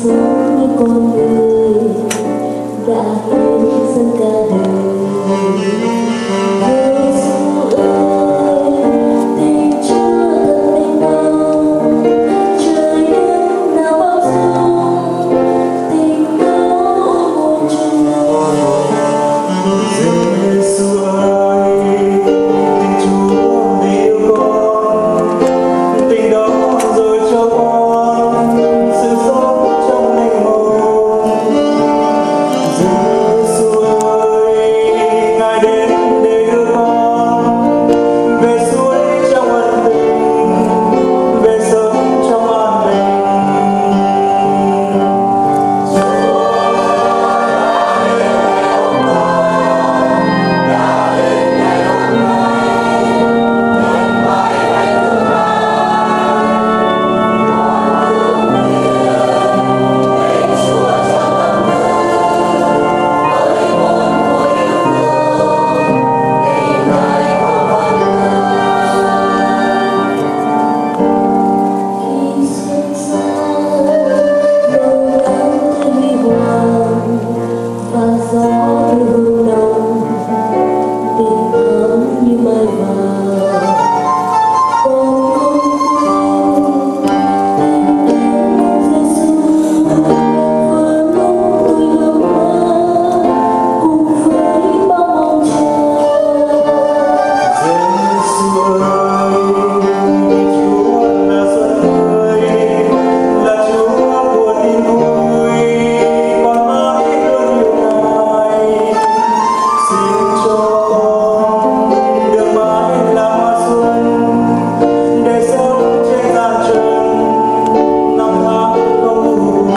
sống với con người đã hiến dâng cả đời. Giêsu ơi, tình Chúa thật mênh mông, trời đất nào bao dung, tình đó muôn trùng. Giêsu ơi, tình Chúa vì yêu con, tình đó rồi cho con sự sống trong linh hồn. Giêsu ơi, Ngài đến để đưa con về suối trong ân tình, về sống trong an bình. Khi xuân sang nồng ấm huy hoàng và gió hương nồng tình thắm như mai vàng, con không quên tình em Giêsu vừa lúc tôi gương hoa cùng với bao mong chờ. Giêsu ơi, Chúa là xuân tươi, là Chúa của tin vui, con mãi luôn yêu Ngài. Xin cho con được mãi là hoa xuân, để sống trên gian trần năm tháng không buồn.